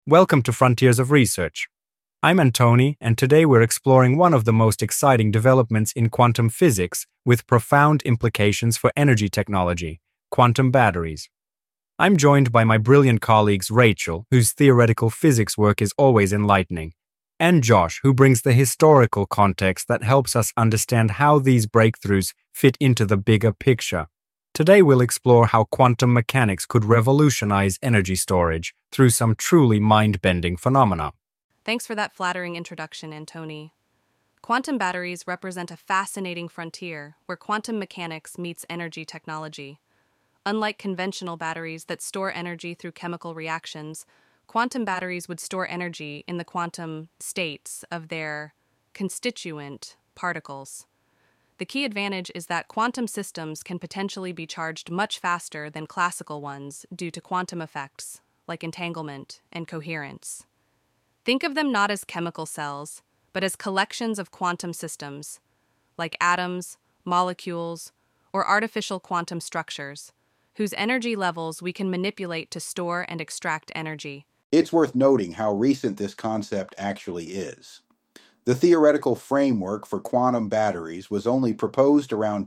Welcome to Frontiers of Research. I'm Antoni, and today we're exploring one of the most exciting developments in quantum physics with profound implications for energy technology, quantum batteries. I'm joined by my brilliant colleagues Rachel, whose theoretical physics work is always enlightening, and Josh, who brings the historical context that helps us understand how these breakthroughs fit into the bigger picture. Today we'll explore how quantum mechanics could revolutionize energy storage through some truly mind-bending phenomena. Thanks for that flattering introduction, Antoni. Quantum batteries represent a fascinating frontier where quantum mechanics meets energy technology. Unlike conventional batteries that store energy through chemical reactions, quantum batteries would store energy in the quantum states of their constituent particles. The key advantage is that quantum systems can potentially be charged much faster than classical ones due to quantum effects like entanglement and coherence. Think of them not as chemical cells, but as collections of quantum systems, like atoms, molecules, or artificial quantum structures, whose energy levels we can manipulate to store and extract energy. It's worth noting how recent this concept actually is. The theoretical framework for quantum batteries was only proposed around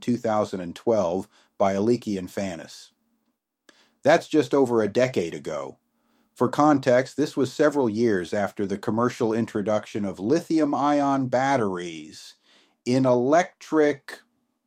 2012 by Aliki and Fanis. That's just over a decade ago. For context, this was several years after the commercial introduction of lithium-ion batteries in electric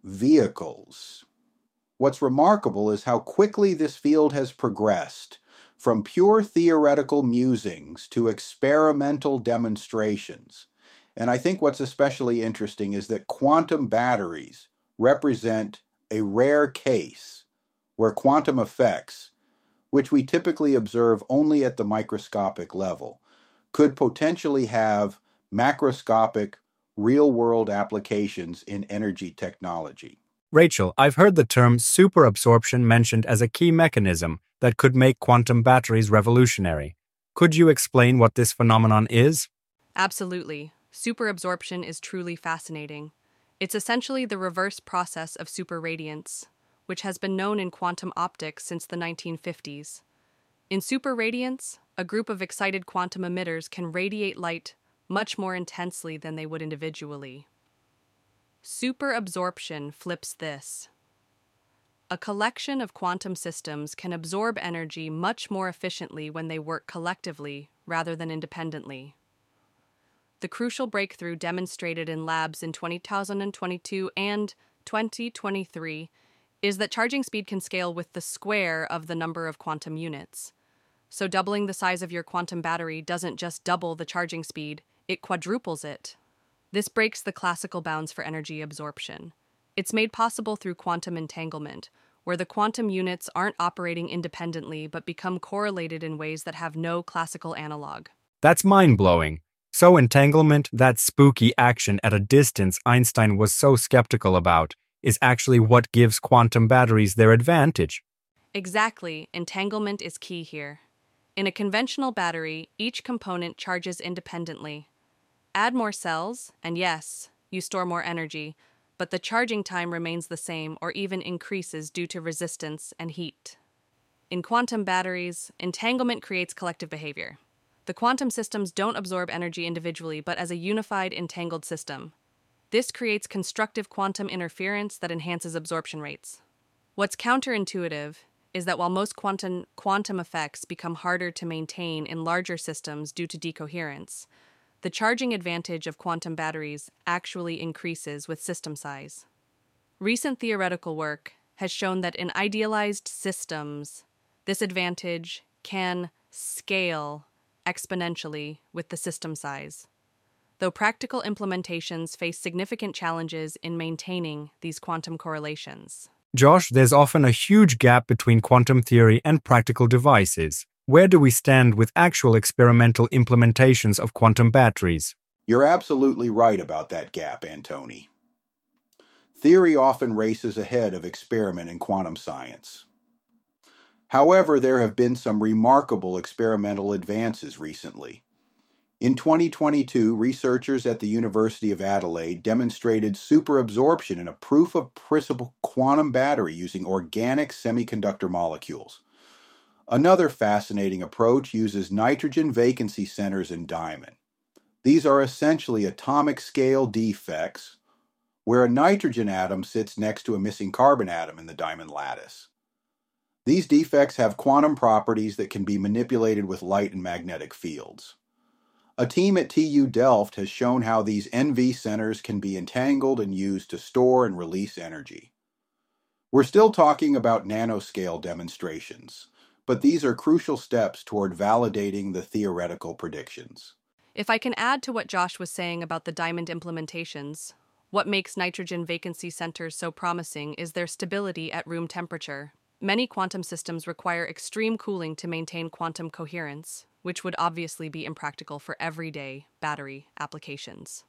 vehicles. What's remarkable is how quickly this field has progressed, from pure theoretical musings to experimental demonstrations. And I think what's especially interesting is that quantum batteries represent a rare case where quantum effects, which we typically observe only at the microscopic level, could potentially have macroscopic, real-world applications in energy technology. Rachel, I've heard the term superabsorption mentioned as a key mechanism that could make quantum batteries revolutionary. Could you explain what this phenomenon is? Absolutely. Superabsorption is truly fascinating. It's essentially the reverse process of superradiance, which has been known in quantum optics since the 1950s. In superradiance, a group of excited quantum emitters can radiate light much more intensely than they would individually. Superabsorption flips this. A collection of quantum systems can absorb energy much more efficiently when they work collectively rather than independently. The crucial breakthrough demonstrated in labs in 2022 and 2023 is that charging speed can scale with the square of the number of quantum units. So doubling the size of your quantum battery doesn't just double the charging speed, it quadruples it. This breaks the classical bounds for energy absorption. It's made possible through quantum entanglement, where the quantum units aren't operating independently but become correlated in ways that have no classical analog. That's mind-blowing. So entanglement, that spooky action at a distance Einstein was so skeptical about, is actually what gives quantum batteries their advantage. Exactly, entanglement is key here. In a conventional battery, each component charges independently. Add more cells, and yes, you store more energy, but the charging time remains the same or even increases due to resistance and heat. In quantum batteries, entanglement creates collective behavior. The quantum systems don't absorb energy individually, but as a unified, entangled system. This creates constructive quantum interference that enhances absorption rates. What's counterintuitive is that while most quantum effects become harder to maintain in larger systems due to decoherence, the charging advantage of quantum batteries actually increases with system size. Recent theoretical work has shown that in idealized systems, this advantage can scale exponentially with the system size, though practical implementations face significant challenges in maintaining these quantum correlations. Josh, there's often a huge gap between quantum theory and practical devices. Where do we stand with actual experimental implementations of quantum batteries? You're absolutely right about that gap, Antoni. Theory often races ahead of experiment in quantum science. However, there have been some remarkable experimental advances recently. In 2022, researchers at the University of Adelaide demonstrated superabsorption in a proof-of-principle quantum battery using organic semiconductor molecules. Another fascinating approach uses nitrogen vacancy centers in diamond. These are essentially atomic scale defects where a nitrogen atom sits next to a missing carbon atom in the diamond lattice. These defects have quantum properties that can be manipulated with light and magnetic fields. A team at TU Delft has shown how these NV centers can be entangled and used to store and release energy. We're still talking about nanoscale demonstrations, but these are crucial steps toward validating the theoretical predictions. If I can add to what Josh was saying about the diamond implementations, what makes nitrogen vacancy centers so promising is their stability at room temperature. Many quantum systems require extreme cooling to maintain quantum coherence, which would obviously be impractical for everyday battery applications.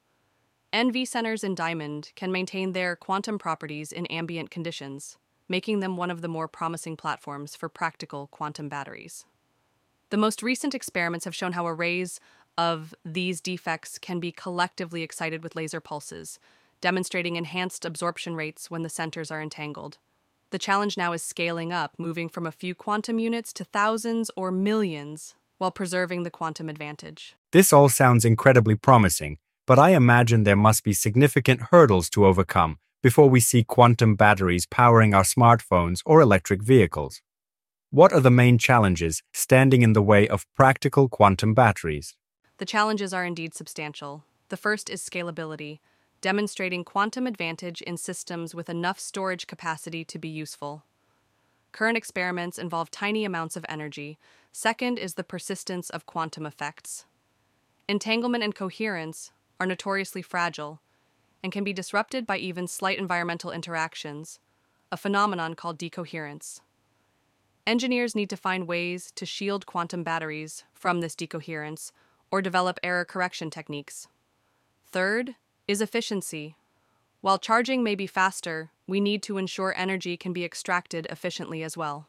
NV centers in diamond can maintain their quantum properties in ambient conditions, making them one of the more promising platforms for practical quantum batteries. The most recent experiments have shown how arrays of these defects can be collectively excited with laser pulses, demonstrating enhanced absorption rates when the centers are entangled. The challenge now is scaling up, moving from a few quantum units to thousands or millions, while preserving the quantum advantage. This all sounds incredibly promising, but I imagine there must be significant hurdles to overcome before we see quantum batteries powering our smartphones or electric vehicles. What are the main challenges standing in the way of practical quantum batteries? The challenges are indeed substantial. The first is scalability, demonstrating quantum advantage in systems with enough storage capacity to be useful. Current experiments involve tiny amounts of energy. Second is the persistence of quantum effects. Entanglement and coherence are notoriously fragile and can be disrupted by even slight environmental interactions, a phenomenon called decoherence. Engineers need to find ways to shield quantum batteries from this decoherence or develop error correction techniques. Third is efficiency. While charging may be faster, we need to ensure energy can be extracted efficiently as well.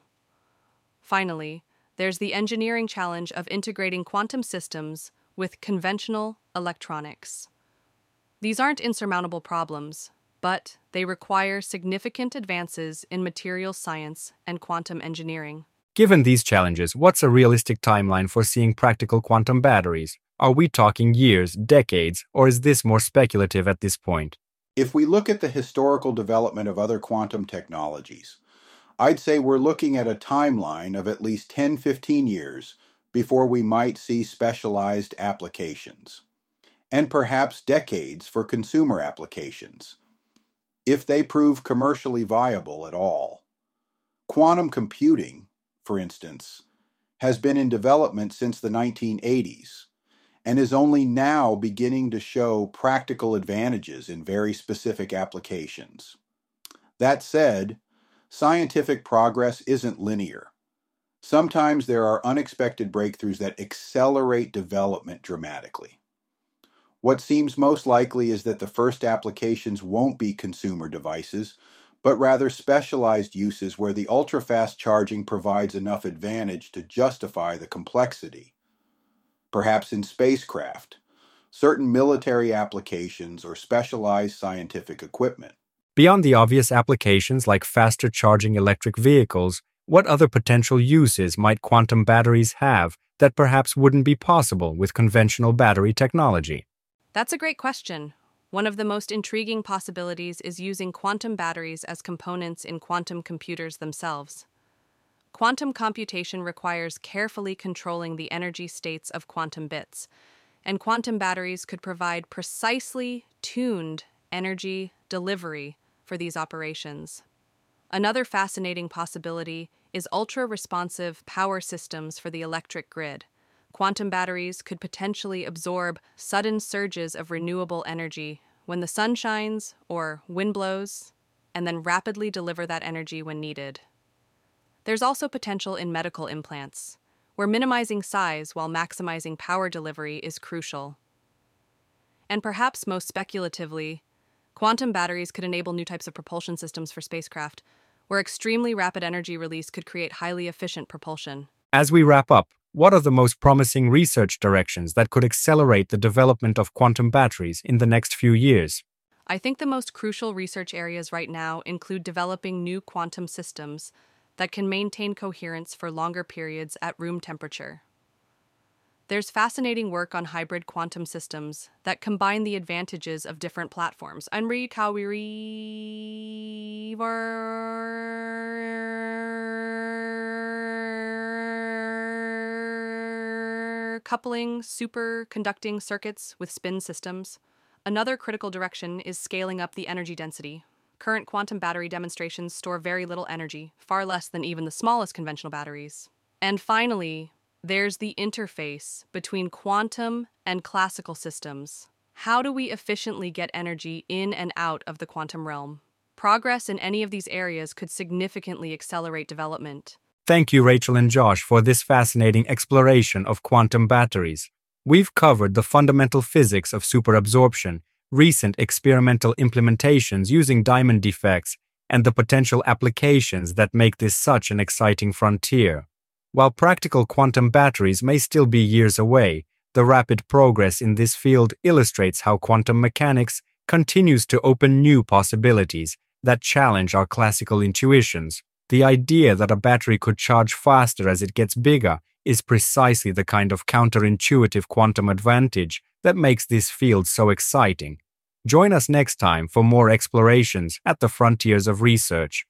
Finally, there's the engineering challenge of integrating quantum systems with conventional electronics. These aren't insurmountable problems, but they require significant advances in materials science and quantum engineering. Given these challenges, what's a realistic timeline for seeing practical quantum batteries? Are we talking years, decades, or is this more speculative at this point? If we look at the historical development of other quantum technologies, I'd say we're looking at a timeline of at least 10-15 years before we might see specialized applications, and perhaps decades for consumer applications, if they prove commercially viable at all. Quantum computing, for instance, has been in development since the 1980s and is only now beginning to show practical advantages in very specific applications. That said, scientific progress isn't linear. Sometimes there are unexpected breakthroughs that accelerate development dramatically. What seems most likely is that the first applications won't be consumer devices, but rather specialized uses where the ultra-fast charging provides enough advantage to justify the complexity. Perhaps in spacecraft, certain military applications, or specialized scientific equipment. Beyond the obvious applications like faster charging electric vehicles, what other potential uses might quantum batteries have that perhaps wouldn't be possible with conventional battery technology? That's a great question. One of the most intriguing possibilities is using quantum batteries as components in quantum computers themselves. Quantum computation requires carefully controlling the energy states of quantum bits, and quantum batteries could provide precisely tuned energy delivery for these operations. Another fascinating possibility is ultra-responsive power systems for the electric grid. Quantum batteries could potentially absorb sudden surges of renewable energy when the sun shines or wind blows, and then rapidly deliver that energy when needed. There's also potential in medical implants, where minimizing size while maximizing power delivery is crucial. And perhaps most speculatively, quantum batteries could enable new types of propulsion systems for spacecraft, where extremely rapid energy release could create highly efficient propulsion. As we wrap up, what are the most promising research directions that could accelerate the development of quantum batteries in the next few years? I think the most crucial research areas right now include developing new quantum systems that can maintain coherence for longer periods at room temperature. There's fascinating work on hybrid quantum systems that combine the advantages of different platforms. Coupling superconducting circuits with spin systems. Another critical direction is scaling up the energy density. Current quantum battery demonstrations store very little energy, far less than even the smallest conventional batteries. And finally, there's the interface between quantum and classical systems. How do we efficiently get energy in and out of the quantum realm? Progress in any of these areas could significantly accelerate development. Thank you, Rachel and Josh, for this fascinating exploration of quantum batteries. We've covered the fundamental physics of superabsorption, recent experimental implementations using diamond defects, and the potential applications that make this such an exciting frontier. While practical quantum batteries may still be years away, the rapid progress in this field illustrates how quantum mechanics continues to open new possibilities that challenge our classical intuitions. The idea that a battery could charge faster as it gets bigger is precisely the kind of counterintuitive quantum advantage that makes this field so exciting. Join us next time for more explorations at the frontiers of research.